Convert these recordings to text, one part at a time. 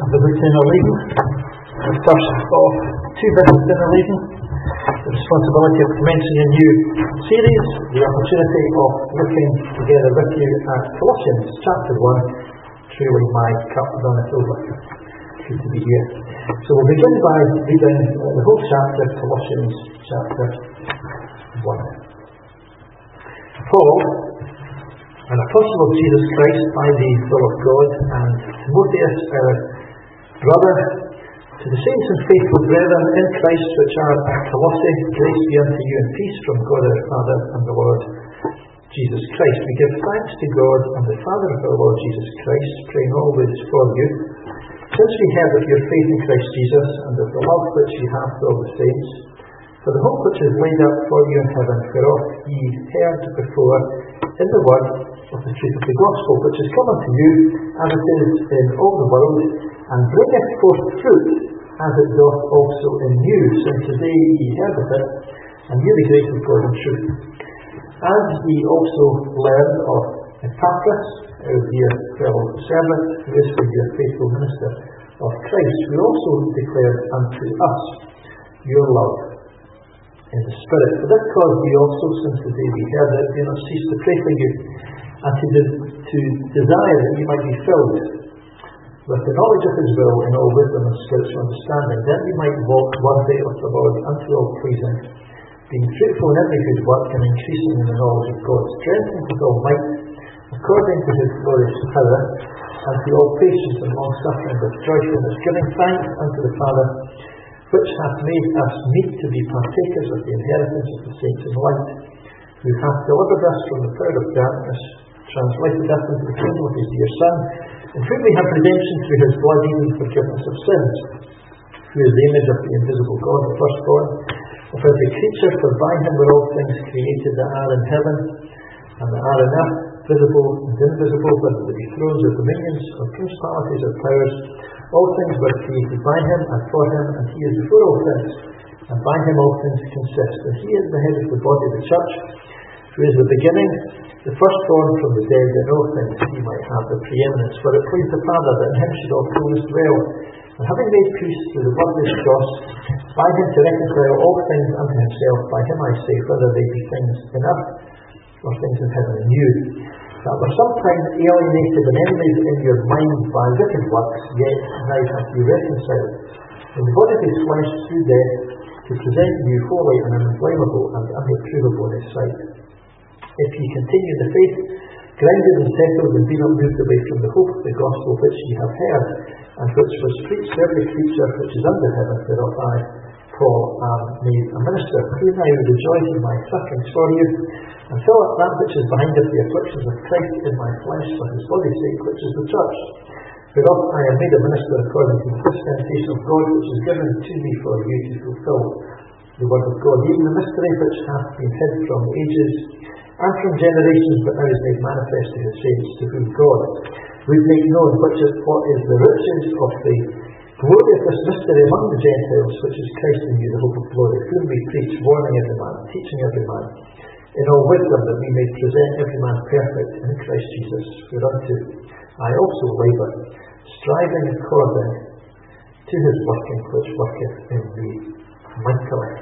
the book in our reading. The first of two verses in our reading. The responsibility of commencing a new series, the opportunity of looking together with you at Colossians chapter 1. Truly my cup runneth over. Good to be here. So we'll begin by reading the whole chapter, Colossians chapter 1. Paul, an apostle of Jesus Christ by the will of God, and Timotheus, our brother, to the saints and faithful brethren in Christ which are at Colossae, grace be unto you and peace from God our Father and the Lord Jesus Christ. We give thanks to God and the Father of our Lord Jesus Christ, praying always for you, since we heard of your faith in Christ Jesus and of the love which ye have for all the saints, for the hope which is laid up for you in heaven, whereof ye heard before in the word of the truth of the gospel, which is come unto you, as it is in all the world, and bringeth forth fruit, as it doth also in you, since the day ye heard of it, and knew the grace of God in truth. As ye also learned of Epaphras, our dear fellow servant, who is for you a faithful minister of Christ, who also declared unto us your love in the Spirit. For this cause we also, since the day we heard it, do not cease to pray for you, and to desire that you might be filled with the knowledge of His will in all wisdom and spiritual understanding, that you might walk worthy of the Lord unto all pleasing, being fruitful in every good work and increasing in the knowledge of God, strengthened with all might, according to His glorious power, and to all patience and long suffering with joyfulness, giving thanks unto the Father, which hath made us meet to be partakers of the inheritance of the saints in light, who hath delivered us from the power of darkness, translated us into the kingdom of His dear Son, in whom we have redemption through His blood, even the forgiveness of sins, who is the image of the invisible God, the firstborn of every creature, for by Him were all things created that are in heaven and that are in earth, visible and invisible, whether they be thrones or dominions or principalities or powers. All things were created by Him and for Him, and He is before all things, and by Him all things consist. And He is the head of the body of the church, who is the beginning, the firstborn from the dead, in all things He might have the preeminence. For it pleased the Father that in Him should all fullness dwell, and having made peace through the blood of His cross, by Him to reconcile all things unto Himself. By Him I say, whether they be things in earth or things in heaven and you, that were sometimes alienated and enemies in your mind by wicked works, yet now hath you reconciled in the body of His flesh through death, to present you holy and unblameable and unreprovable in His sight. If ye continue in the faith, grounded and settled, and be not moved away from the hope of the gospel which ye have heard, and which was preached to every creature which is under heaven, whereof I, Paul, am made a minister, who now rejoice in my sufferings for you, and fill up that which is behind of the afflictions of Christ in my flesh for His body's sake, which is the church, whereof I am made a minister according to the dispensation of God, which is given to me for you to fulfill the word of God, even the mystery which hath been hid from ages and from generations, but now is made manifest to His saints, to whom God would make known what is the riches of the glory of this mystery among the Gentiles, which is Christ in you, the hope of glory, whom we preach, warning every man, teaching every man, in all wisdom, that we may present every man perfect in Christ Jesus, whereunto I also labour, striving according to His working which worketh in me mightily.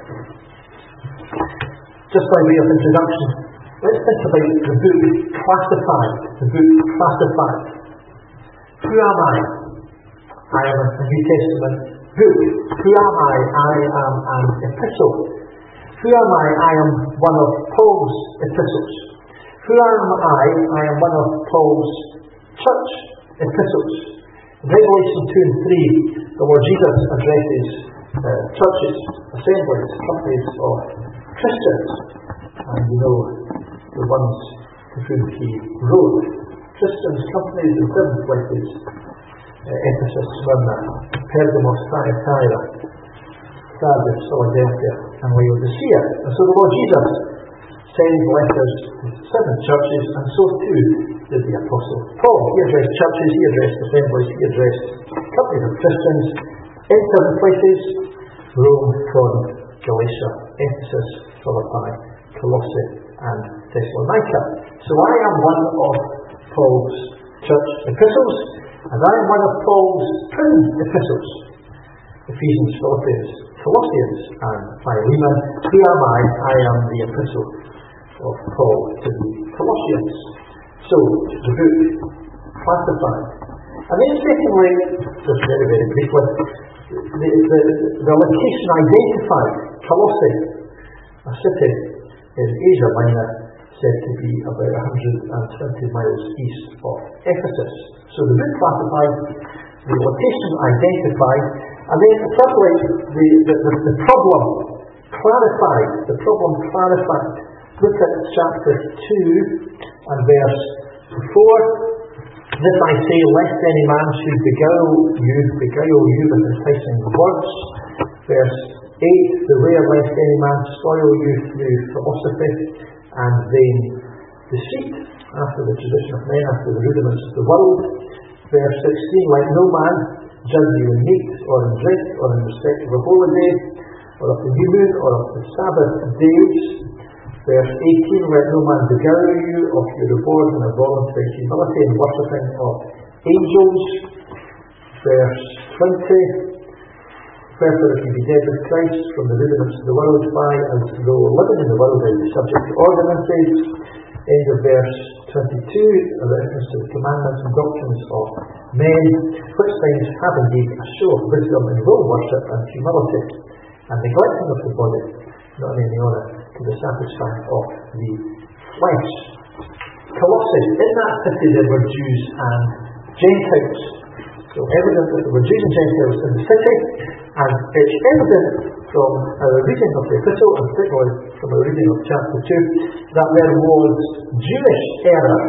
Just by way of introduction, let's think about the book Classified. The book Classified. Who am I? I am a New Testament book. Who am I? I am an epistle. Who am I? I am one of Paul's epistles. Who am I? I am one of Paul's church epistles. In Revelation 2 and 3, the Lord Jesus addresses churches, assemblies, companies of Christians, and you know the ones to whom He wrote. Christians, companies in different places: Ephesus, Smyrna, Pergamos, Thyatira, Sardis, Philadelphia, and Laodicea. And so the Lord Jesus sends letters to 7 churches, and so too did the Apostle Paul. He addressed churches, he addressed assemblies, he addressed companies of Christians in 7 places: Rome, Corinth, Galatia, Ephesus, Philippi, Colossae, and Thessalonica. So I am one of Paul's church epistles, And I am one of Paul's twin epistles, Ephesians, Philippians, Colossians, and Philemon. Who am I? I am the epistle of Paul to the Colossians. So, the book classified. And then secondly, just very, very briefly, the location identified, Colossae, a city in Asia Minor, said to be about 120 miles east of Ephesus. So the book classified, the location identified, and then thirdly, the problem clarified. The problem clarified. Look at chapter 2 and verse 4. This I say, lest any man should beguile you with enticing words. Verse 8, beware lest any man spoil you through philosophy and vain deceit, after the tradition of men, after the rudiments of the world. Verse 16, let no man judge you in meat, or in drink, or in respect of a holy day, or of the new moon, or of the Sabbath days. Verse 18, let no man beguile you of your reward and a voluntary humility and worshipping of angels. Verse 20, wherefore if you be dead with Christ from the rudiments of the world, by as though living in the world are you subject to ordinances. End of verse 22, a reference to the commandments and doctrines of men, which things have indeed a show of wisdom in low worship and humility, and neglecting of the body, not in any honour, to the satisfying of the flesh. Colossae, in that city there were Jews and Gentiles. So evident that there were Jews and Gentiles in the city, and it's evident from our reading of the epistle, and particularly from our reading of chapter 2, that there was Jewish error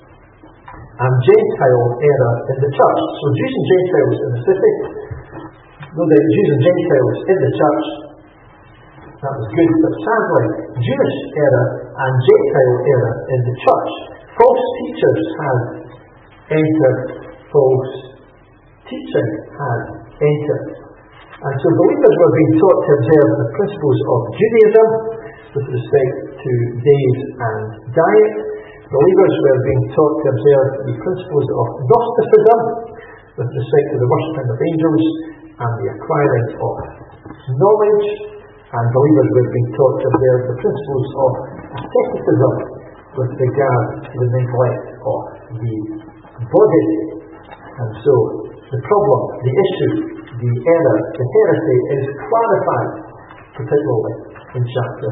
and Gentile error in the church. So Jews and Gentiles in the city, no doubt Jews and Gentiles in the church. That was good, but sadly, Jewish error and Gentile error in the church. False teachers had entered, false teaching had entered. And so believers were being taught to observe the principles of Judaism with respect to days and diet. Believers were being taught to observe the principles of Gnosticism with respect to the worshipping of angels and the acquiring of knowledge. And believers were being taught to observe the principles of asceticism with regard to the neglect of the body. And so the problem, the issue, the error, the heresy is clarified, particularly in chapter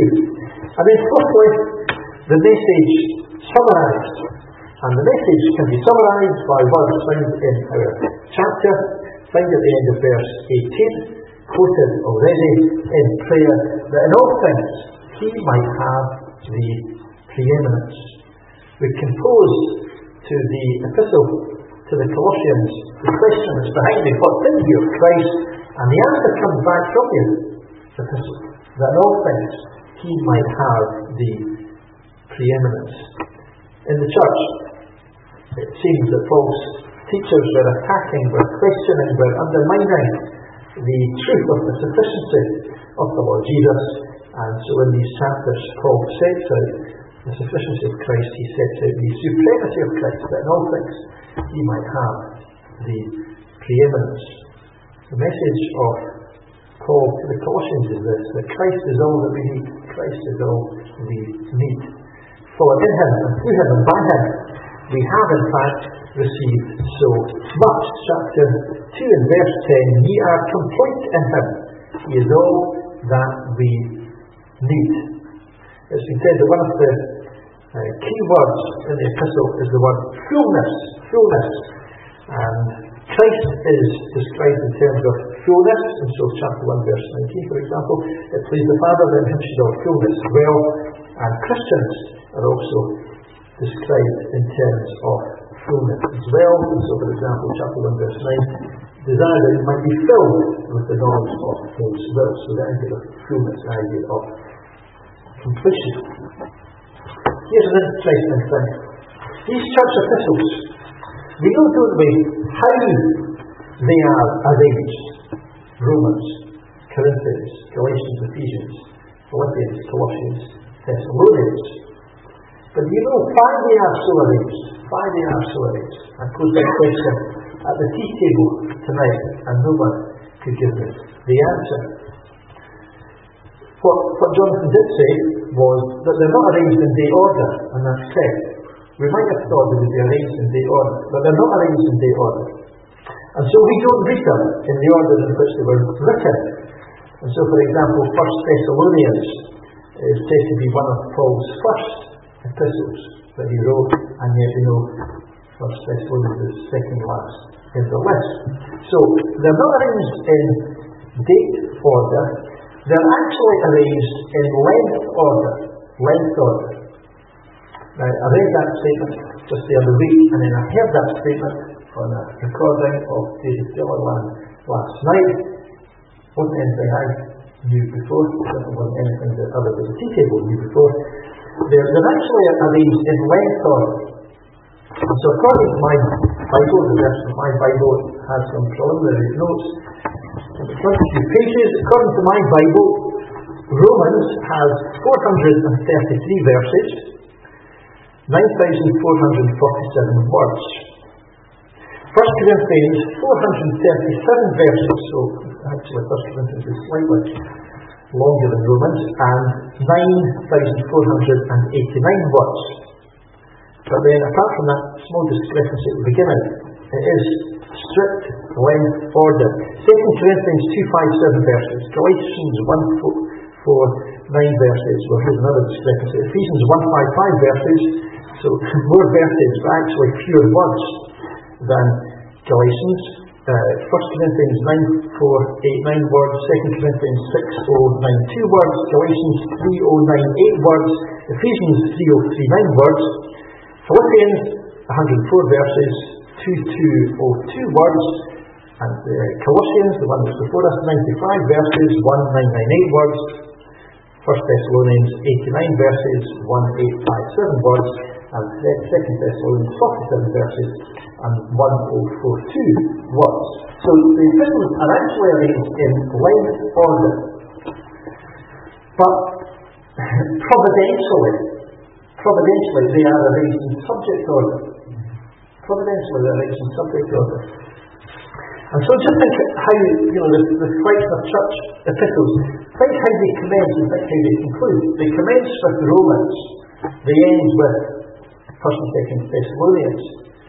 2. And then fourthly, the message summarised. And the message can be summarised by words found in our chapter, found at the end of verse 18, quoted already in prayer, that in all things he might have the preeminence. We compose to the epistle to the Colossians the question that's behind me, what think you of Christ? And the answer comes back from the epistle, that in all things he might have the preeminence. In the church, it seems that false teachers were attacking, were questioning, were undermining the truth of the sufficiency of the Lord Jesus. And so in these chapters, Paul sets out the sufficiency of Christ. He sets out the supremacy of Christ, that in all things he might have the preeminence. The message of Paul to the Colossians is this, that Christ is all that we need. Christ is all we need. For in him and through him and by him we have in fact received so much. Chapter 2 and verse 10, ye are complete in him. He is all that we need. It's been said that one of the key words in the epistle is the word fullness. Fullness. And Christ is described in terms of fullness. And so chapter 1 verse 19, for example, it pleased the Father that in him should all fullness dwell. And Christians are also described in terms of fullness as well. And so, for example, chapter 1 verse 9, desire that it might be filled with the knowledge of God's will. So the idea of fullness, the idea of completion. Here's an interesting thing. These church epistles, we know, don't we, how they are arranged. Romans, Corinthians, Galatians, Ephesians, Philippians, Colossians, Thessalonians. But you know why they are so arranged? Why they are so arranged? I posed that question at the tea table tonight, and no one could give me the answer. What Jonathan did say was that they're not arranged in day order, and that's correct. We might have thought they would be arranged in day order, but they're not arranged in day order. And so we don't read them in the order in which they were written. And so, for example, 1 Thessalonians is said to be one of Paul's first epistles that he wrote, and yet we know 1 Thessalonians is second last in the list. So they're not arranged in date order, they're actually arranged in length order. Length order. Now, I read that statement just the other week, and then I heard that statement on a recording of David Gilliland last night. Wasn't anything I knew before, certainly wasn't anything that others at the tea table knew before. They're actually arranged in length order. So according to my Bible, the version of my Bible has some preliminary notes in the first few pages. According to my Bible, Romans has 433 verses, 9,447 words. 1 Corinthians, 437 verses, so actually 1 Corinthians is slightly longer than Romans, and 9,489 words. But then, apart from that small discrepancy at the beginning, it is strict length order. 2 Corinthians 2:5-7 verses, Galatians 1:4-9 verses, well here's another discrepancy, Ephesians 1:5-5 verses, so more verses, but actually fewer words than Galatians. 1 Corinthians 9:4-8-9 words, 2 Corinthians 6:0-9-2 words, Galatians 3:0-9-8 words, Ephesians 3:0-3-9 words, Philippians 104 verses, 2:2-02 words, and Colossians, the one that's before us, 95 verses, 1:9-9-8 words, 1 Thessalonians 89 verses, 1:8-5-7 words, and 2 Thessalonians 47 verses, and 1:042 words. So the epistles are actually arranged in length order. But providentially they are arranged in subject order. Providentially they are arranged in subject order. And so just think how, the collection of church epistles, think how they commence and think how they conclude. They commence with Romans, they end with 1 and 2 Thessalonians.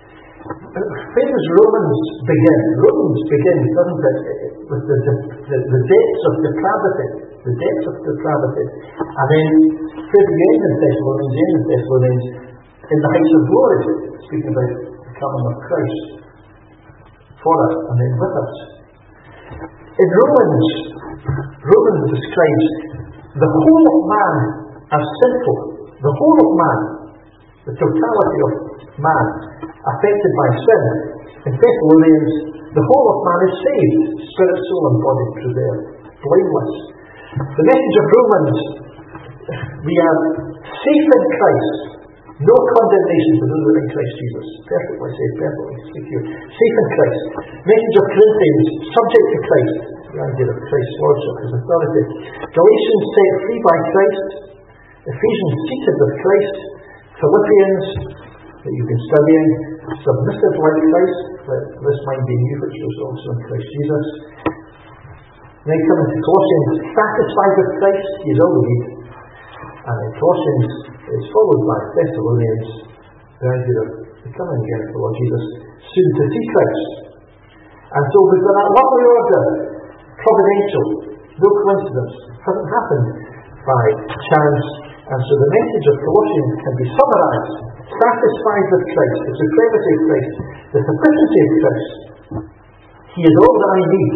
Where does Romans begin? Romans begins, doesn't it, with the depths of depravity. The depths of depravity. And then, where do you end in Thessalonians? You end in Thessalonians in the heights of glory, speaking about the coming of Christ for us and then with us. In Romans describes the whole of man as sinful. The whole of man, the totality of man affected by sin. In Thessalonians, the whole of man is saved, spirit, soul and body preserved, blameless. The message of Romans, we are safe in Christ, no condemnation for those who are in Christ Jesus. Perfectly safe, perfectly secure. Safe in Christ. Message of Corinthians, subject to Christ, the idea of Christ's lordship, his authority. Galatians, set free by Christ. Ephesians, seated with Christ. Philippians, that you've been studying, submissive like Christ, let this mind be in you, which was also in Christ Jesus. Then coming to Colossians, satisfied with Christ, he is all we need. And in Colossians is followed by Thessalonians, the idea of the coming again of the Lord Jesus, soon to see Christ. And so we've got that lovely order, providential, no coincidence, hasn't happened by chance. And so the message of Colossians can be summarised: satisfied with Christ, the supremacy of Christ, the sufficiency of Christ. He is all that I need.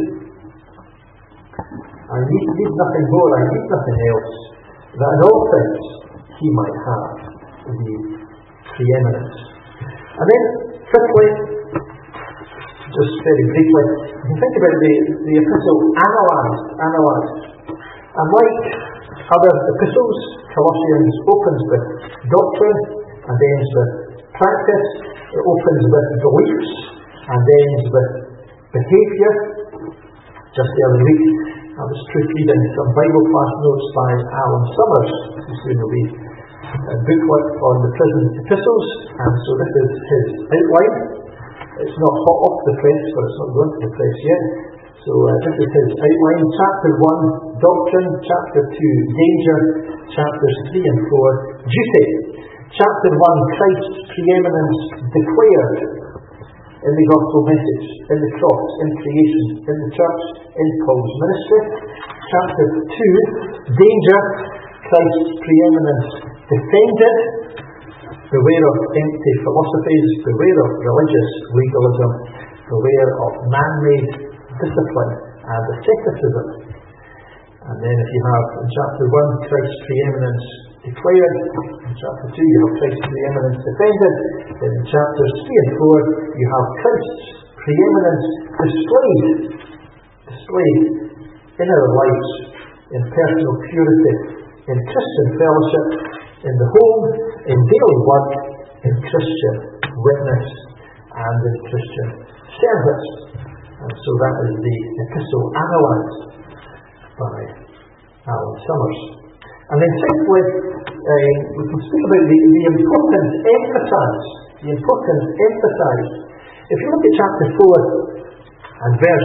I need nothing more, I need nothing else, that in all things he might have the preeminence. And then, fifthly, just very briefly, you can think about the epistle analysed. And like other epistles, Colossians opens with doctrine and ends with practice. It opens with beliefs and ends with behaviour. Just the other week, I was proofreading some Bible class notes by Alan Summers, who's soon will be booklet on the prison epistles, and so this is his outline. It's not hot off the press, but it's not going to the press yet. So this is his outline. Chapter 1, Doctrine. Chapter 2, Danger. Chapters 3 and 4, Duty. Chapter 1, Christ's preeminence declared in the gospel message, in the cross, in creation, in the church, in Paul's ministry. Chapter 2, Danger. Christ's preeminence defended. Beware of empty philosophies. Beware of religious legalism. Beware of man-made discipline and asceticism. And then if you have in chapter 1 Christ's preeminence declared, in chapter 2 you have Christ's preeminence defended, then in chapters 3 and 4 you have Christ's preeminence displayed in our lives, in personal purity, in Christian fellowship, in the home, in daily work, in Christian witness, and in Christian service. And so that is the epistle analysed by Alan Summers. And then sixthly, we can speak about the importance emphasised. The importance emphasised. If you look at chapter 4 and verse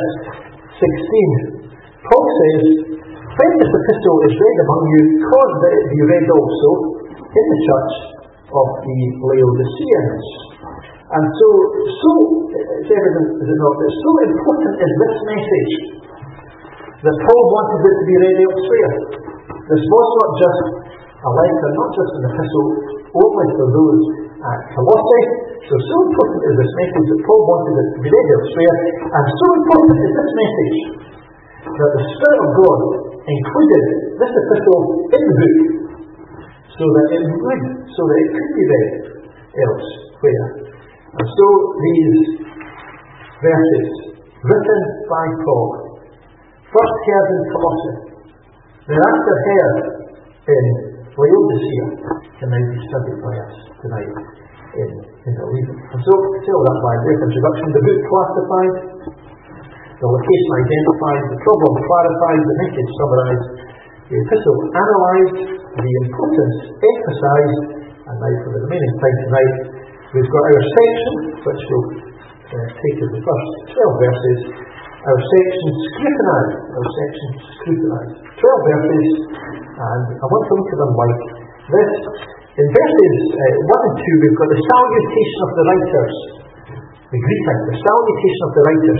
16, Paul says, when this epistle is read among you, cause that it be read also in the church of the Laodiceans. And so it's evident, is it not, that so important is this message that Paul wanted it to be read elsewhere. This was not just a letter, not just an epistle, only for those at Colossae. So important is this message that Paul wanted it to be read elsewhere, and so important is this message that the Spirit of God included this epistle in the book, so that it could be read elsewhere. And so these verses, written by Paul, first heard in Colossae, thereafter heard in Laodicea, can now be studied by us tonight in the reading. And so, till that by brief introduction, the book classified, the location identified, the problem clarified, the message summarised, the epistle analysed, the importance emphasised, and now for the remaining time tonight, we've got our section, which will take as the first 12 verses, our section scrutinised. 12 verses, and I want to look at them like this. In verses 1 and 2, we've got the salutation of the writers, the greeting, the salutation of the writers.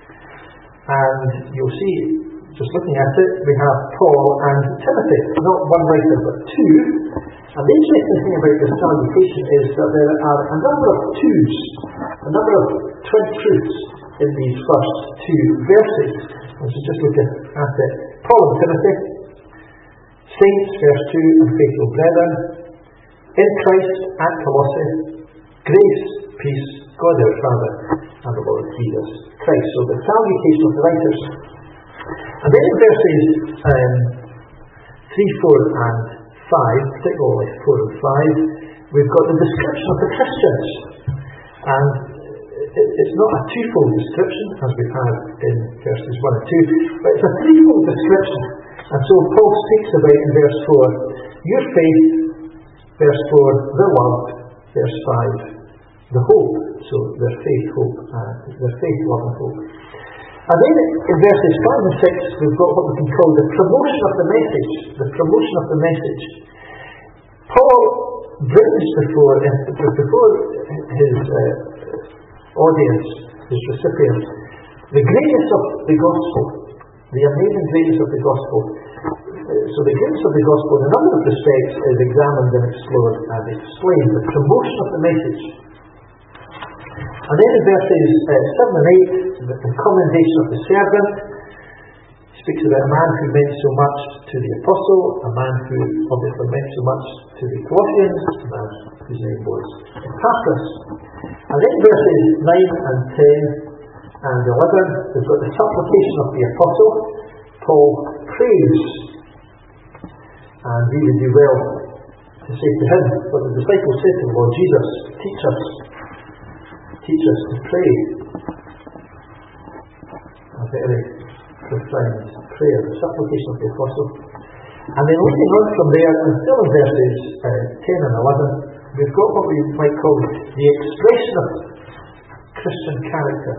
And you'll see, just looking at it, we have Paul and Timothy, not one writer but two. And the interesting thing about this salutation is that there are a number of twos, a number of twin truths in these first two verses. And so just look at it. Paul and Timothy, saints, verse 2, and faithful brethren, in Christ at Colossae, grace, peace, God our Father, and the Lord Jesus Christ. So the salutation of the writers. And then in verses 3, 4 and 5, particularly 4 and 5, we've got the description of the Christians. And it's not a twofold description, as we've had in verses 1 and 2, but it's a threefold description. And so Paul speaks about in verse 4, your faith, verse 4, the love, verse 5, the hope. So their faith, hope, love and hope. And then in verses 5 and 6, we've got what we can call the promotion of the message. The promotion of the message. Paul brings before his audience, his recipients, the greatness of the gospel, the amazing greatness of the gospel. So the greatness of the gospel in a number of respects is examined and explored and explained. The promotion of the message. And then in verses 7 and 8, the commendation of the servant speaks about a man who meant so much to the apostle, a man who obviously meant so much to the Colossians, a man whose name was Epaphras. And then verses 9 and 10 and 11, we've got the supplication of the apostle. Paul prays, and we would do well to say to him what the disciples said to the Lord Jesus, teach us to pray. A very profound prayer, the supplication of the apostle. And then leading on from there, and still in verses 10 and 11, we've got what we might call the expression of Christian character.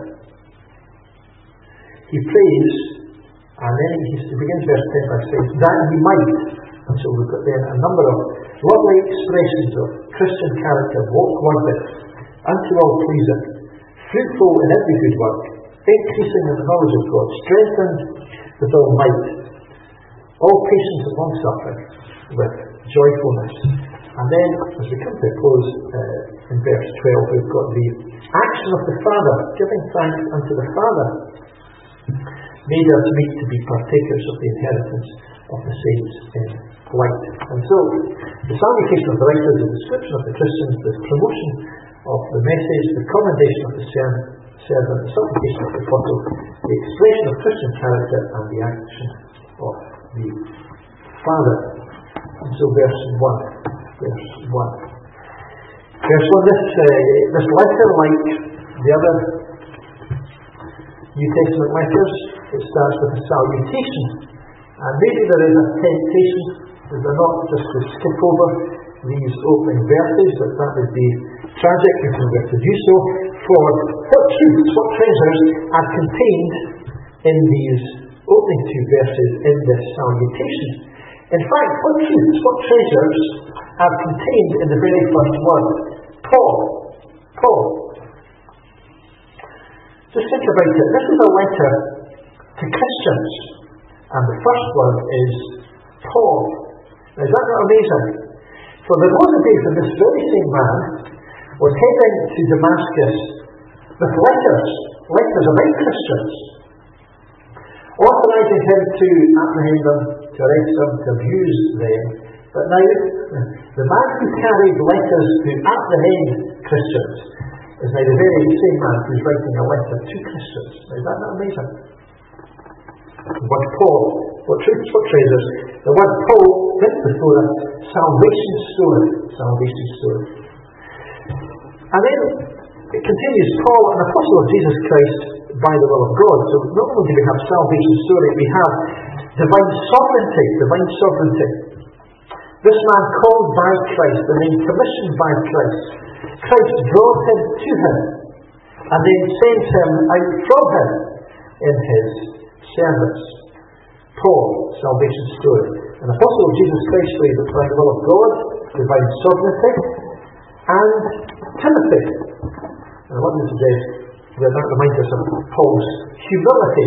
He prays, and then he begins verse 10 by saying, that he might, and so we've got then a number of lovely expressions of Christian character, walk worthy, unto all pleasing, fruitful in every good work, increasing in the knowledge of God, strengthened with all might, all patience and long suffering, with joyfulness. And then, as we come to a close in verse 12, we've got the action of the Father, giving thanks unto the Father, made us meet to be partakers of the inheritance of the saints in light. And so, the salutation of the writers, the description of the Christians, the promotion of the message, the commendation of the servant, the supplication of the apostle, the expression of Christian character, and the action of the Father. And so verse 1. Verse 1, this letter, like the other New Testament letters, it starts with a salutation. And maybe there is a temptation, that they're not just to skip over these opening verses, that would be tragic if we were to do so, for what truths, what treasures are contained in these opening two verses in this salutation. In fact, what truths, what treasures are contained in the very first word? Paul. Just think about it. This is a letter to Christians, and the first word is Paul. Now, is that not amazing? For the those days when this very same man was heading to Damascus with letters about Christians, authorising him to apprehend them, to arrest them, to abuse them. But now, the man who carried letters to apprehend Christians is now the very same man who's writing a letter to Christians. Now, is that not amazing? The word Paul, what truths, what treasures. The word Paul brings before us salvation story. And then it continues, Paul, an apostle of Jesus Christ by the will of God. So not only do we have salvation story, we have divine sovereignty. This man called by Christ, and then commissioned by Christ. Christ brought him to him, and then sent him out from him in his service. Paul, salvation story. An apostle of Jesus Christ by the will of God, divine sovereignty, and Timothy. And I want to suggest that reminds us of Paul's humility.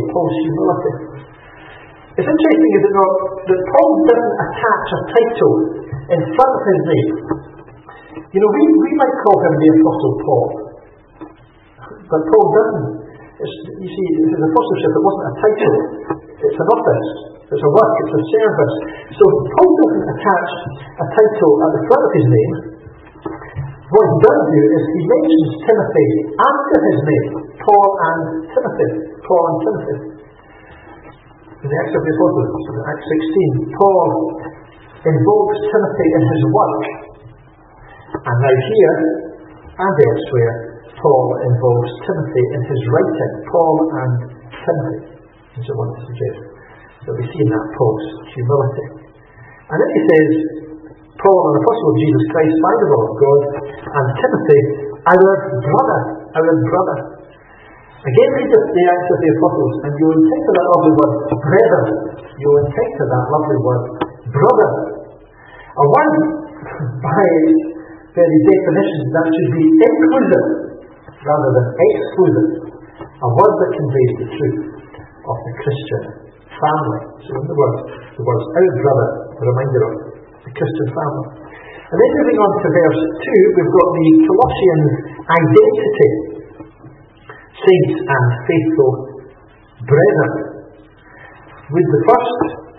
It's interesting, is it not, that Paul didn't attach a title in front of his name. You know, we might call him the Apostle Paul, but Paul doesn't. You see, his apostleship, it wasn't a title, it's an office, it's a work, it's a service. So Paul doesn't attach a title at the front of his name. What he does do is he mentions Timothy after his name, Paul and Timothy. In the Acts of the Apostles, in Acts 16, Paul invokes Timothy in his work. And now here, and elsewhere, Paul invokes Timothy in his writing. Paul and Timothy. And so I want to suggest that we see in that Paul's humility. And then he says, Paul, an apostle of Jesus Christ by the will of God, and Timothy, our brother. Again, read the Acts of the Apostles, and you'll encounter that lovely word, brethren. You'll encounter that lovely word, brother. A word, by its very definition, that should be inclusive rather than exclusive. A word that conveys the truth of the Christian family. So in the words, our brother, a reminder of the Christian family. And then moving on to verse 2, we've got the Colossians' identity. Saints and faithful brethren. Would the first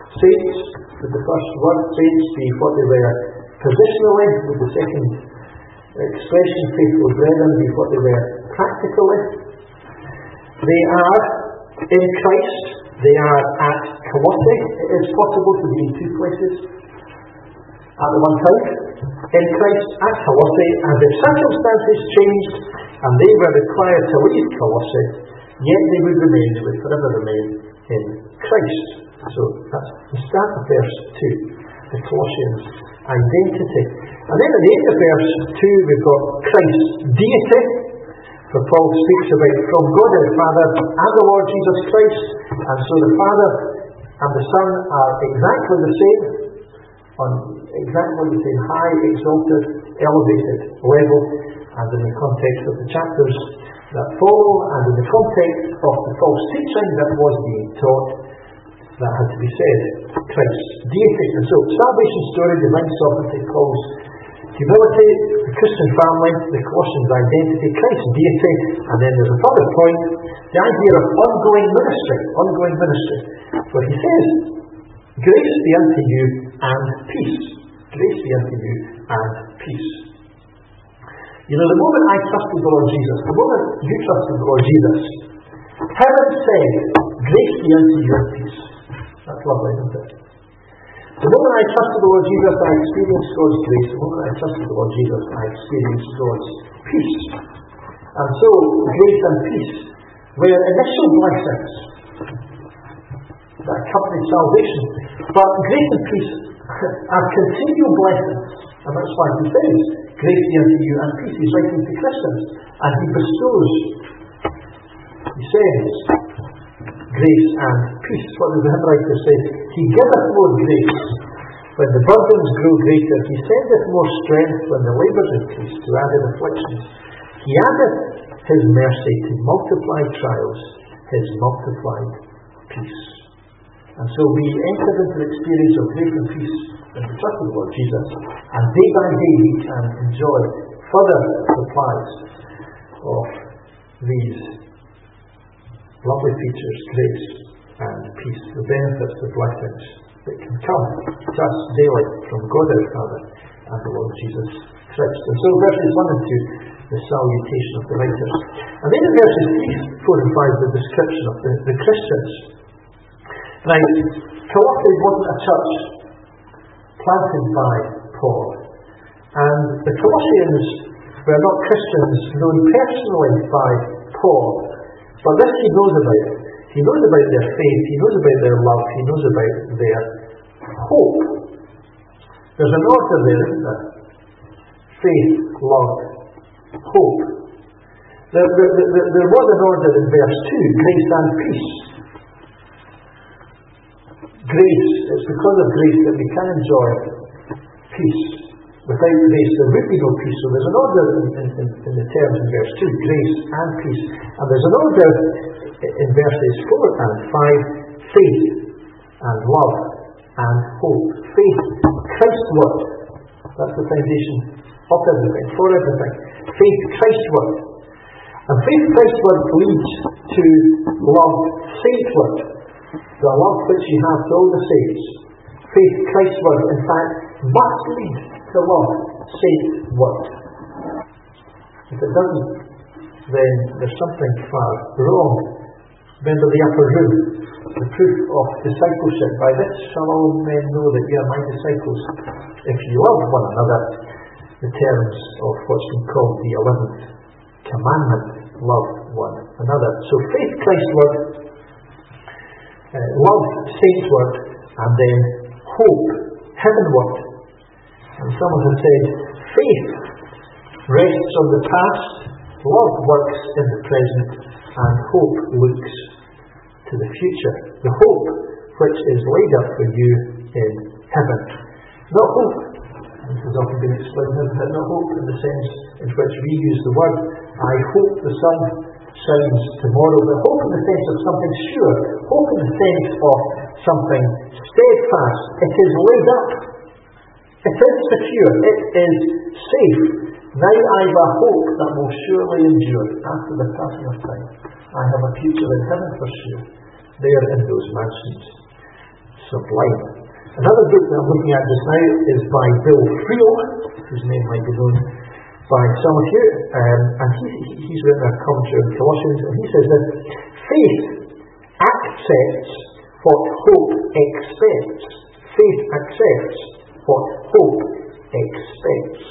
word saints be what they were positionally? Would the second expression, faithful brethren, be what they were practically? They are in Christ. They are at Colossae. It is possible to be in two places at the one time. In Christ at Colossae, and if circumstances changed and they were required to leave Colossae, yet they would forever remain in Christ. So that's the start of verse 2, the Colossians identity. And then at the end of verse 2 we've got Christ's deity, for Paul speaks about from God our Father and the Lord Jesus Christ, and so the Father and the Son are exactly the same, on exactly the same high, exalted, elevated level, and in the context of the chapters that follow, and in the context of the false teaching that was being taught, that had to be said, Christ's deity. And so, salvation story, divine sovereignty, Paul's humility, the Christian family, the Colossians' identity, Christ's deity, and then there's a further point, the idea of ongoing ministry. Where he says, grace be unto you and peace. Grace be unto you and peace. You know, the moment I trusted the Lord Jesus, the moment you trusted the Lord Jesus, heaven said, grace be unto you and peace. That's lovely, isn't it? The moment I trusted the Lord Jesus, I experienced God's grace. The moment I trusted the Lord Jesus, I experienced God's peace. And so, grace and peace were initial blessings that accompanied salvation. But grace and peace are continual blessings. And that's why he says, grace be unto you and peace. He's writing to Christians. And he bestows, he says, grace and peace. What does the hymn writer say? He giveth more grace when the burdens grow greater. He sendeth more strength when the labours increase to added afflictions. He addeth his mercy to multiplied trials, his multiplied peace. And so we enter into the experience of grace and peace in the trust of the Lord Jesus, and day by day we can enjoy further supplies of these lovely features, grace and peace, the benefits, the blessings that can come to us daily from God our Father and the Lord Jesus Christ. And so verses 1 and 2, the salutation of the writers. And then in verses 3, 4 and 5, the description of the Christians. Now, Colossae wasn't a church planted by Paul, and the Colossians were not Christians known personally by Paul, but this he knows about. He knows about their faith, he knows about their love, he knows about their hope. There's an order there, isn't there? Faith, love, hope. There was an order in verse 2, grace and peace. Grace, it's because of grace that we can enjoy peace. Without grace there would be no peace. So there's an order in the terms in verse 2, grace and peace. And there's an order in verses 4 and 5, faith and love and hope. Faith, Christ's word. That's the foundation of everything, for everything. Faith, Christ's word. And faith, Christ's word leads to love, saint word. The love which you have to all the saints. Faith, Christ's word, in fact, must lead to love, saint word. If it doesn't, then there's something far wrong. Remember the upper room, the proof of discipleship. By this shall all men know that ye are my disciples, if you love one another. The terms of what's been called the 11th commandment, love one another. So faith, Christ's word, love, saint's word, and then hope, heavenward. And someone has said, faith rests on the past, love works in the present, and hope looks to the future. The hope which is laid up for you in heaven. Not hope, this has often been explained, but not hope in the sense in which we use the word, I hope the sun shines tomorrow, but hope in the sense of something sure, hope in the sense of something steadfast. It is laid up, it is secure, it is safe. Now I have a hope that will surely endure after the passing of time. I have a future in heaven for sure, there in those mansions sublime. Another book that I'm looking at just now is by Bill Friel, whose name might be known by some of you, and he's written a commentary on Colossians, and he says that faith accepts what hope expects. Faith accepts what hope expects.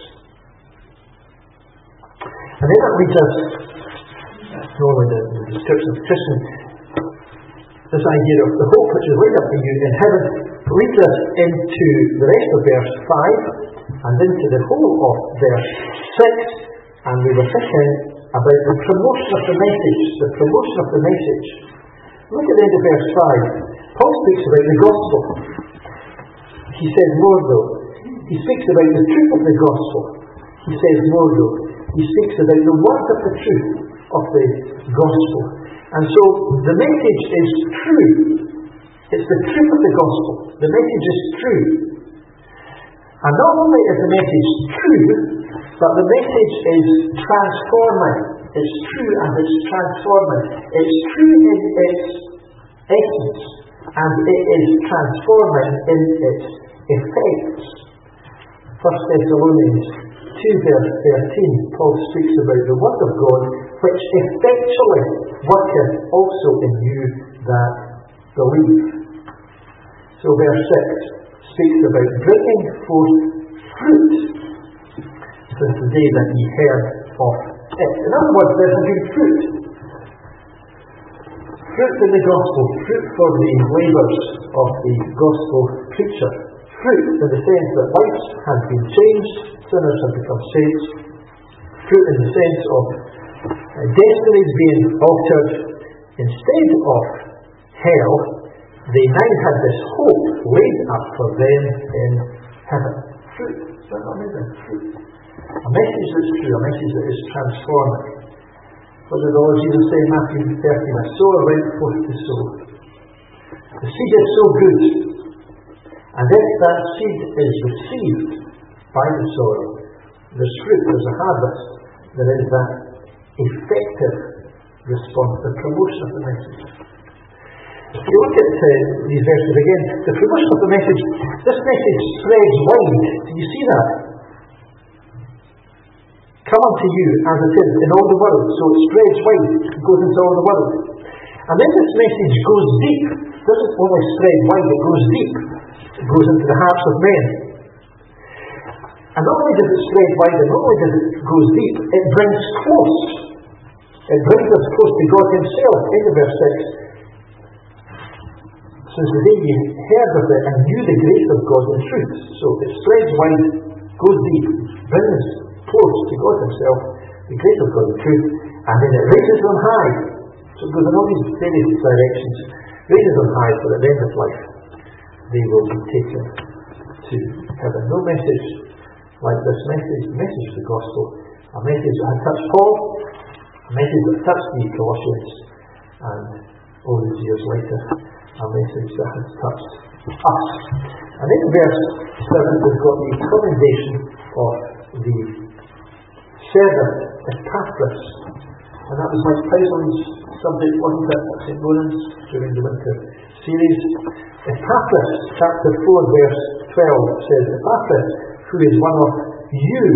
And then that leads us, not only the description of Christian, this idea of the hope which is laid up for you in heaven leads us into the rest of verse 5 and into the whole of verse 6, and we were thinking about the promotion of the message. The promotion of the message. Look at the end of verse 5. Paul speaks about the gospel. He says more though. He speaks about the truth of the gospel. He says more though. He speaks about the word of the truth of the gospel. And so the message is true. It's the truth of the gospel. The message is true. And not only is the message true, but the message is transforming. It's true and it's transforming. It's true in its essence, and it is transforming in its effects. 1 Thessalonians 2 verse 13, Paul speaks about the word of God, which effectually worketh also in you that believe. So verse 6 speaks about bringing forth fruit since the day that ye heard of it. In other words, there has been fruit. Fruit in the gospel, fruit for the labours of the gospel preacher. Fruit in the sense that lives have been changed, sinners have become saints. Fruit in the sense of destinies being altered. Instead of hell, they now had this hope laid up for them in heaven. Fruit. Is that not amazing? Fruit. A message that's true, a message that is transforming. What did the Lord Jesus say in Matthew 13? A sower went forth to sow. The seed is so good, and if that seed is received by the sower, there's fruit, there's a harvest, there is that effective response, the promotion of the message. If you look at these verses again, the promotion of the message, this message spreads wide. Do you see that? Come unto you as it is in all the world. So it spreads wide, it goes into all the world. And then this message goes deep. It doesn't only spread wide, it goes deep. It goes into the hearts of men. And not only does it spread wide, and not only does it go deep, it brings close. It brings us close to God Himself. In verse 6. Since the day you heard of it and knew the grace of God in truth. So it spreads wide, goes deep, brings us close to God Himself, the grace of God in truth, and then it raises them high. So it goes in all these various directions. Raises them high, so at the end of life they will be taken to heaven. No message like this message, the message of the gospel, a message that had touched Paul, a message that touched the Colossians, and all these years later, a message that has touched us. And in verse 7 we've got the commendation of the servant Epaphras, and that was Mike Tyson's subject, wasn't it, at St. Lawrence during the winter series. Epaphras, chapter 4 verse 12 says, Epaphras, who is one of you.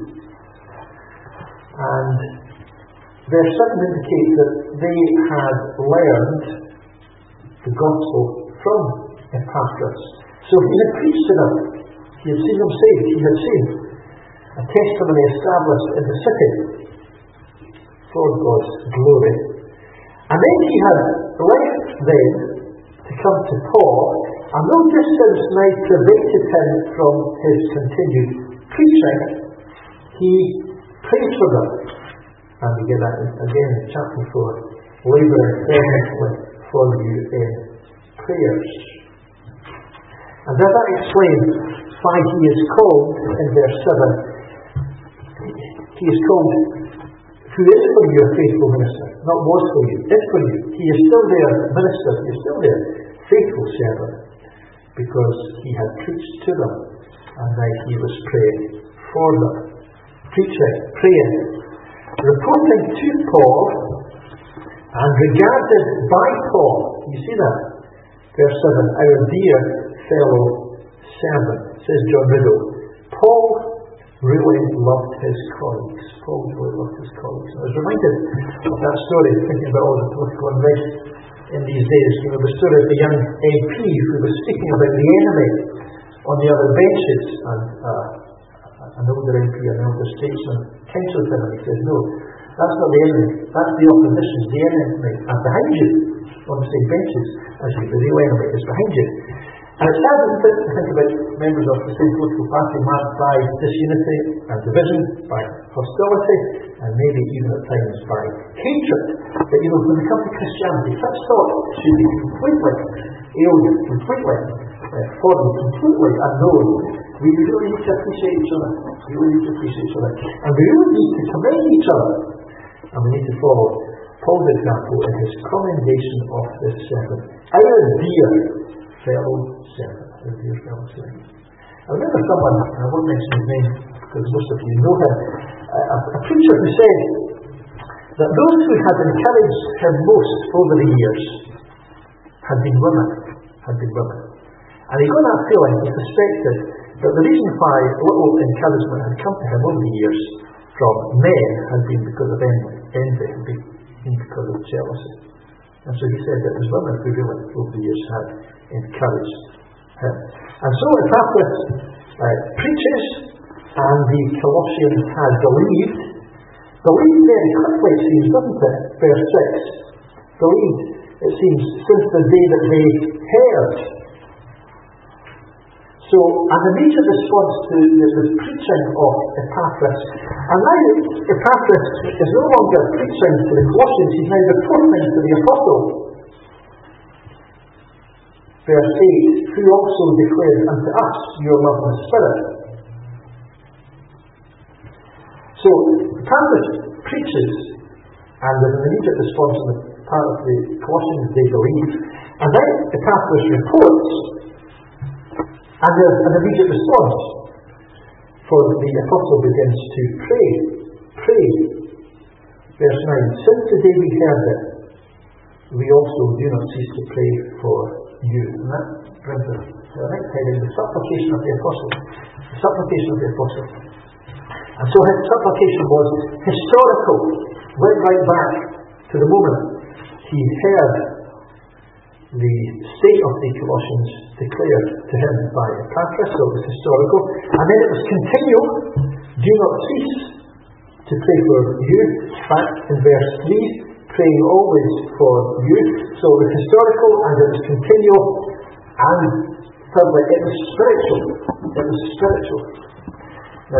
And verse 7 indicates that they had learned the gospel from Epaphras. So he had preached to them. He had seen them saved. He had seen a testimony established in the city for God's glory. And then he had left them to come to Paul, and no distance now prevented him from his continued preaching. He prayed for them. And we get that again in chapter 4. Labouring earnestly for you in prayers. And as I explained, why he is called in verse 7, he is called who is for you a faithful minister, not was for you, is for you. He is still there, minister, he is still there, faithful servant, because he had preached to them, and now he was praying for them. Preaching, praying, reporting to Paul, and regarded by Paul. You see that? Verse 7, our dear fellow servant, says John Riddle. Paul really loved his colleagues. Paul really loved his colleagues. I was reminded of that story, thinking about all the political unrest in these days. You know, the story of the young MP who was speaking about the enemy on the other benches, and an older MP, an elder statesman, counselled him, and he said, no, that's not the enemy, that's the opposition, the enemy are behind you. on the same benches as you, the real enemy is behind you. And it's sad, isn't it, to think about members of the same political party marked by disunity and division, by hostility, and maybe even at times by hatred. But when we come to Christianity, such thought should be completely alien, completely foreign, completely unknown. We really need to appreciate each other. We really need to appreciate each other. And we really need to commend each other. And we need to follow Paul's example in his commendation of this servant. Our dear fellow servant. Our dear fellow servant. I remember someone, and I won't mention his name because most of you know him, a preacher who said that those who had encouraged him most over the years had been women. And he got that feeling, he suspected, that the reason why little encouragement had come to him over the years from men had been because of envy, had been because of jealousy. And so he said that it was women who really over the years had encouraged him. And so Epaphras preaches, and the Colossians had believed very quickly, it seems, doesn't it? Verse 6. Believed, it seems, since the day that they heard. So, an immediate response to the preaching of Epaphras. And now Epaphras is no longer preaching to the Colossians, he's now reporting to the apostle. Verse 8, who also declared unto us your love and spirit. So, Epaphras preaches, and there's an immediate response on the part of the Colossians, they believe. And then Epaphras reports, and there's an immediate response, for the apostle begins to pray. Verse 9, since the day we heard it, we also do not cease to pray for you. And that brings us to the next heading, the supplication of the apostle. The supplication of the apostle. And so his supplication was historical, went right back to the moment he heard the state of the Colossians declared to him by Epaphras, so it was historical. And then it was continual, do not cease to pray for you. In fact, in verse 3, praying always for you. So it was historical and it was continual, and thirdly, it was spiritual. Now,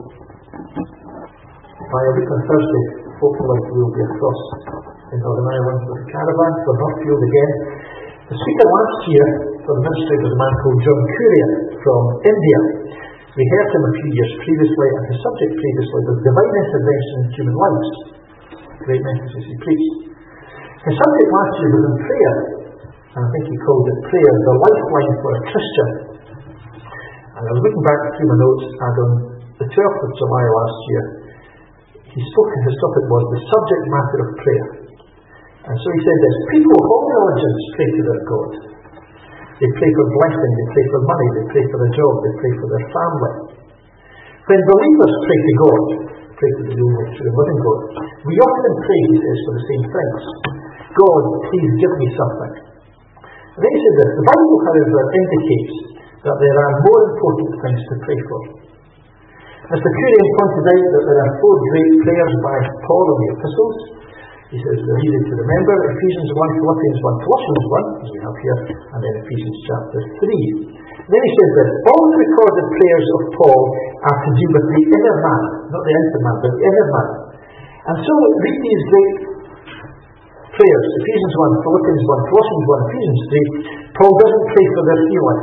by a week on Thursday, hopefully we'll be across in Northern Ireland with a caravan for Northfield again. The speaker last year for the ministry was a man called John Courier from India. We heard him a few years previously, and his subject previously was divine intervention in human lives. Great messages he preached. His subject last year was in prayer, and I think he called it prayer, the lifeline for a Christian. And I was looking back through my notes, and on the 12th of July last year, he spoke, and his topic was the subject matter of prayer. And so he said this: people of all religions pray to their God. They pray for blessing, they pray for money, they pray for a job, they pray for their family. When believers pray to God, pray to the only true and living God, we often pray, he says, for the same things. God, please give me something. And then he said this: the Bible, however, indicates that there are more important things to pray for. Mr. Courier pointed out that there are 4 great prayers by Paul in the epistles. He says they're easy to remember: Ephesians 1, Philippians 1, Colossians 1, as we have here, and then Ephesians chapter 3. Then he says that all the recorded prayers of Paul are to do with the inner man, not the outer man, but the inner man. And so read these great prayers: Ephesians 1, Philippians 1, Colossians 1, Ephesians 3. Paul doesn't pray for their healing.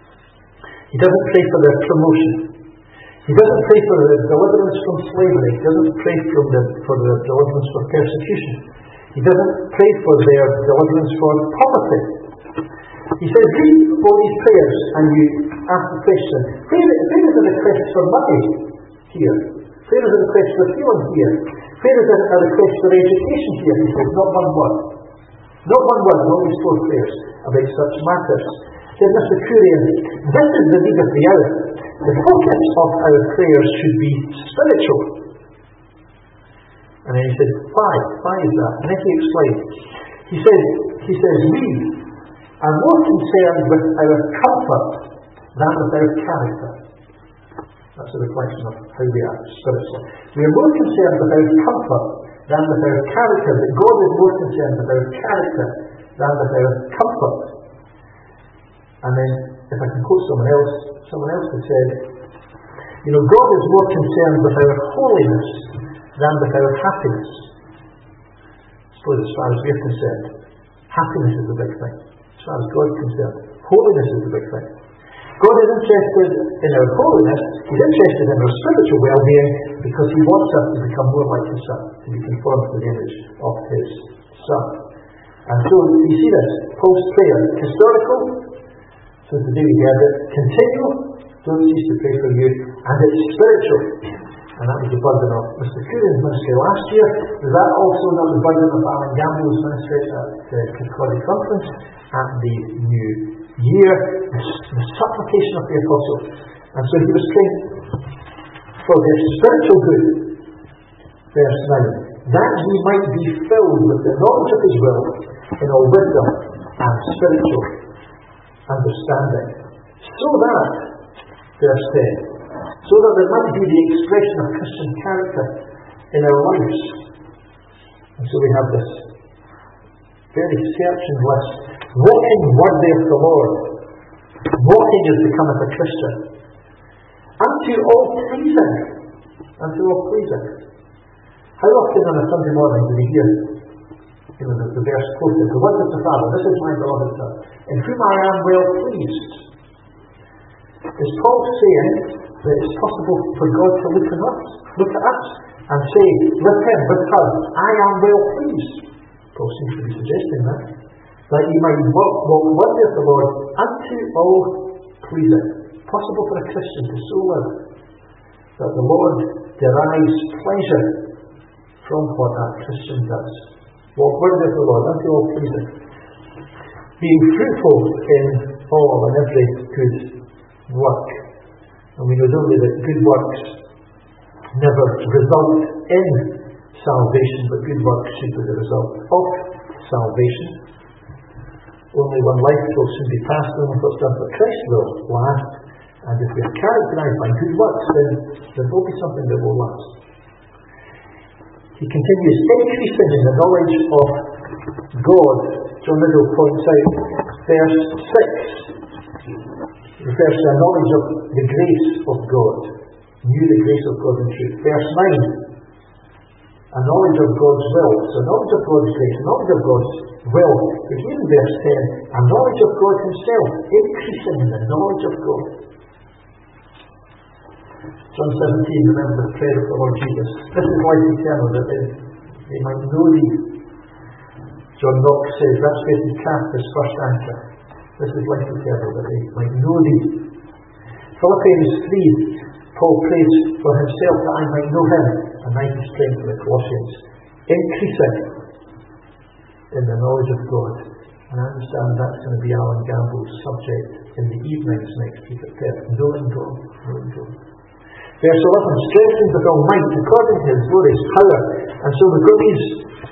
He doesn't pray for their promotion. He doesn't pray for the deliverance from slavery. He doesn't pray for the deliverance from persecution. He doesn't pray for their deliverance from poverty. He says, read all these prayers and you ask the question, where is a request for money here? Where is a request for healing here? Where is a request for education here? He says, not one word. Not one word in all these 4 prayers about such matters. Said Mr. Courier, this is the need of the hour. The focus of our prayers should be spiritual. And then he said, why is that? And then he explained. He says, we are more concerned with our comfort than with our character. That's a reflection of how we are spiritually. We are more concerned with our comfort than with our character, but God is more concerned with our character than without comfort. And then, if I can quote someone else has said, God is more concerned with our holiness than with our happiness. I suppose as far as we're concerned, happiness is the big thing. As far as God's concerned, holiness is the big thing. God is interested in our holiness, He's interested in our spiritual well-being, because He wants us to become more like His Son, to be conformed to the image of His Son. And so you see this, Paul's prayer, historical, so today we heard it, continual, don't cease to pray for you, and it's spiritual. And that was the burden of Mr. Curran's ministry last year. Was that also not the burden of Alan Gamble's ministry at the Kirkcaldy Conference at the new year? The supplication of the apostle. And so he was praying for their spiritual good. Verse 9. That he might be filled with the knowledge of his will in all wisdom and spiritual understanding. So that, verse 10, so that there might be the expression of Christian character in our lives. And so we have this very searching list. Walking worthy of the Lord. Walking as becometh a Christian. Unto all pleasing. Unto all pleasing. How often on a Sunday morning do we hear the verse quoted, the word of the Father, this is my beloved Son, in whom I am well pleased. Is Paul saying that it's possible for God to look at us and say, with him, with her, I am well pleased? Paul seems to be suggesting that you might walk worthy of the Lord unto all pleasing. Possible for a Christian to so live that the Lord derives pleasure from what that Christian does. Walk worthy of the Lord unto all pleasing. Being fruitful in all and every good work. And we know, don't we, that good works never result in salvation, but good works should be the result of salvation. Only one life will soon be passed, only what's done for Christ will last. And if we are characterized by good works, then there will be something that will last. He continues, increasing in the knowledge of God. John Riddle points out, verse 6 refers to a knowledge of the grace of God. Knew the grace of God in truth. Verse 9, a knowledge of God's will. So knowledge of God's grace, knowledge of God's will. But here in verse 10, a knowledge of God Himself, increasing in the knowledge of God. John 17, remember the prayer of the Lord Jesus. This is life eternal, that they might know Thee. John Knox says, that's where He cast His first anchor. This is life eternal, that they might know Thee. Philippians 3, Paul prays for himself that I might know Him, and now he's praying for the Colossians. Increasing in the knowledge of God. And I understand that's going to be Alan Gamble's subject in the evenings next week at Perth. Knowing God. Knowing God. Verse 11, strengthened with all might according to His glorious power. And so we've got these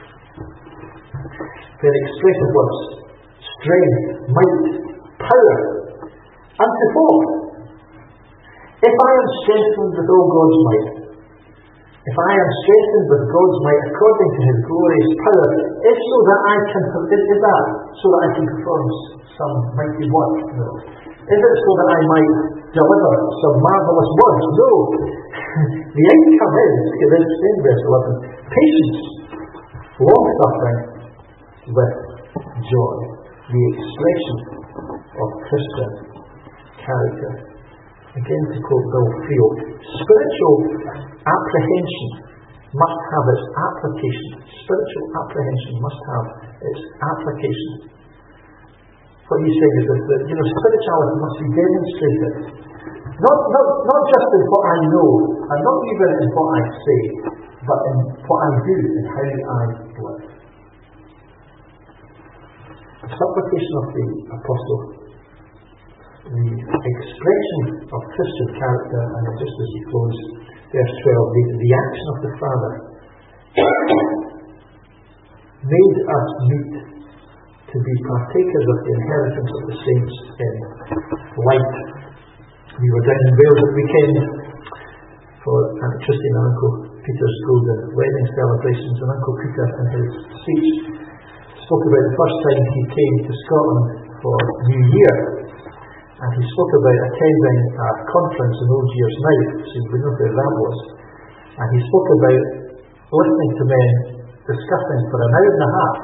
very expressive words. Strength, might, power. Unto what? If I am strengthened with all God's might, if I am strengthened with God's might according to His glorious power, if so that I can, is that so that I can perform some mighty work? No. Is it so that I might deliver some marvellous words? No. The outcome is, in verse 11, patience, long-suffering, with joy. The expression of Christian character. Again, to quote Bill Field, spiritual apprehension must have its application. Spiritual apprehension must have its application. What he's saying is that spirituality must be demonstrated. Not just in what I know, and not even in what I say, but in what I do and how I live. The supplication of the apostle, the expression of Christian character, and just as he closes, verse 12, the action of the Father made us meet to be partakers of the inheritance of the saints in light. We were down in Wales at the weekend for Aunt Christine and Uncle Peter's golden wedding celebrations, and Uncle Peter in his speech spoke about the first time he came to Scotland for New Year, and he spoke about attending a conference on Old Year's Night, so we know where that was, and he spoke about listening to men discussing for an hour and a half,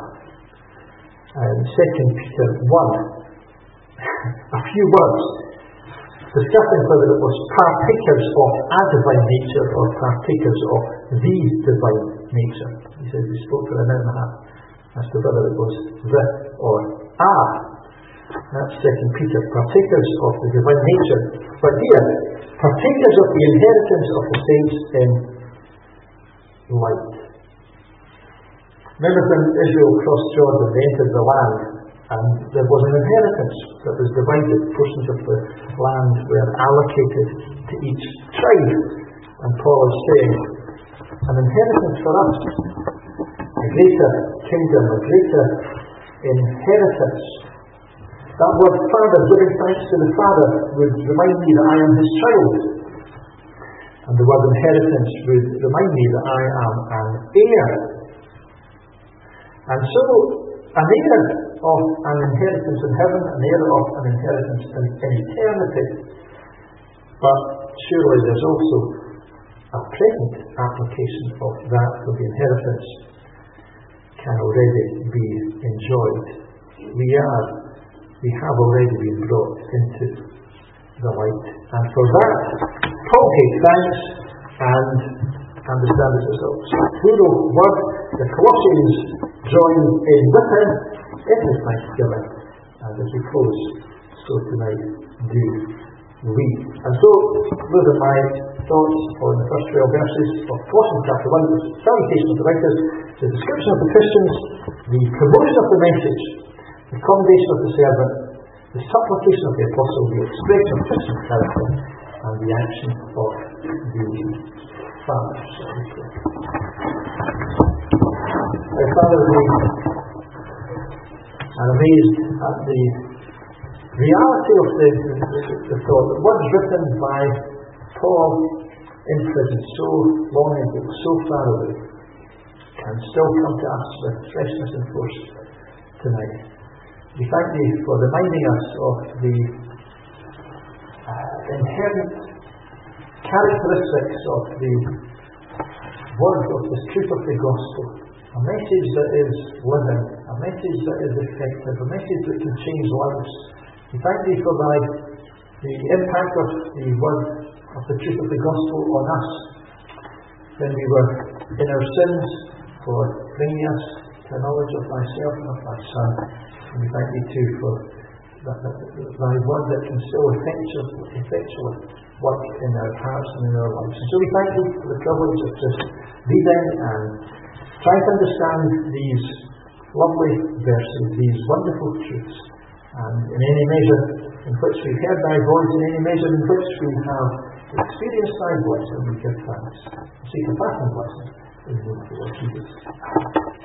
2 Peter 1, a few words, discussing whether it was partakers of a divine nature or partakers of the divine nature. He said he spoke for an hour and a half as to whether it was the or a. That's 2 Peter, partakers of the divine nature. But here, partakers of the inheritance of the saints in light. Remember when Israel crossed Jordan, they entered the land, and there was an inheritance that was divided. Portions of the land were allocated to each tribe. And Paul is saying, an inheritance for us, a greater kingdom, a greater inheritance. That word Father, giving thanks to the Father, would remind me that I am His child. And the word inheritance would remind me that I am an heir. And so, an heir of an inheritance in heaven, an heir of an inheritance in eternity. But surely there's also a present application of that for the inheritance can already be enjoyed. We have already been brought into the light. And for that, Paul gave thanks and understand this as a plural word. The Colossians join in with him in his thanksgiving. And as we close, so tonight do we. And so, those are my thoughts on the first 12 verses of Colossians chapter 1, the salutation of the writers, the description of the Christians, the promotion of the message, the commendation of the servant, the supplication of the apostle, the expression of Christian character, and the action of the Father. Our Father, we are amazed at the reality of the thought that words written by Paul in prison so long ago, so far away, can still come to us with freshness and force tonight. We thank Thee for reminding us of the inherent characteristics of the word of the truth of the gospel. A message that is living, a message that is effective, a message that can change lives. We thank Thee for the impact of the word of the truth of the gospel on us when we were in our sins, for bringing us to a knowledge of Thyself and of Thy Son. And we thank Thee too for Thy word that can still effectually work in our hearts and in our lives. And so we thank Thee for the privilege of just reading and trying to understand these lovely verses, these wonderful truths. And in any measure in which we've heard Thy voice, in any measure in which we have experienced Thy voice, and we give thanks. Seek a passing blessing in the name of the Lord Jesus.